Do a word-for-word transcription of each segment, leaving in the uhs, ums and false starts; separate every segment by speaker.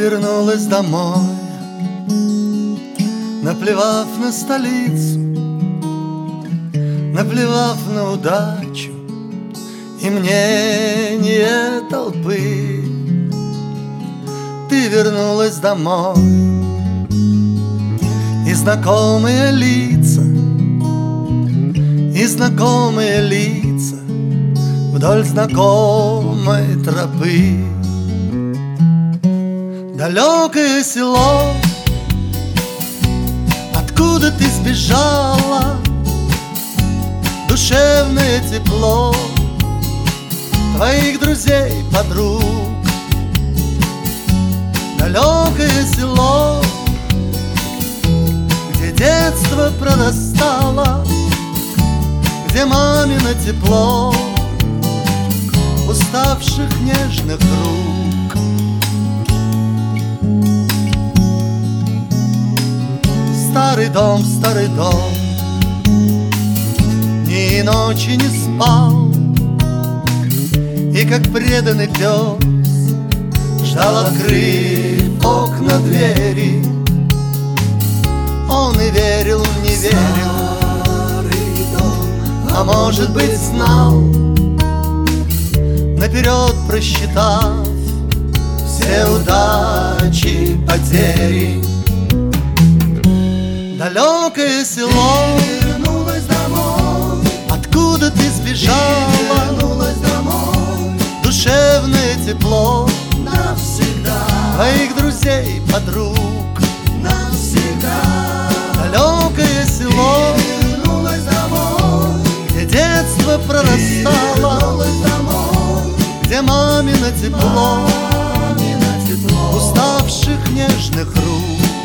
Speaker 1: вернулась домой, наплевав на столицу, наплевав на удачу и мнение толпы. Ты вернулась домой, и знакомые лица, и знакомые лица вдоль знакомой тропы. Далекое село, откуда ты сбежала, душевное тепло твоих друзей, подруг. Далекое село, где детство прорастало, где мамино тепло уставших нежных рук. Старый дом, старый дом, ни ночи не спал, и как преданный пес ждал, открыв окна двери. Он и верил, не верил, а может быть знал, наперед просчитав все удачи, потери. Далекое село,
Speaker 2: вернулась домой,
Speaker 1: откуда ты сбежала,
Speaker 2: вернулась домой,
Speaker 1: душевное тепло
Speaker 2: навсегда,
Speaker 1: твоих друзей, подруг.
Speaker 2: навсегда.
Speaker 1: Далекое село,
Speaker 2: Вернулась домой,
Speaker 1: где детство прорастало,
Speaker 2: вернулась домой,
Speaker 1: где мамино тепло
Speaker 2: мамино тепло
Speaker 1: уставших нежных рук.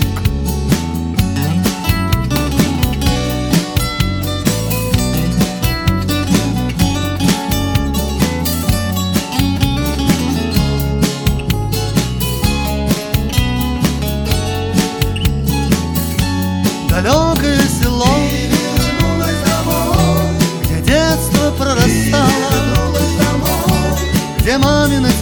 Speaker 1: Далекое село,
Speaker 2: вернулась домой,
Speaker 1: где детство прорастало,
Speaker 2: вернулась домой,
Speaker 1: где мамино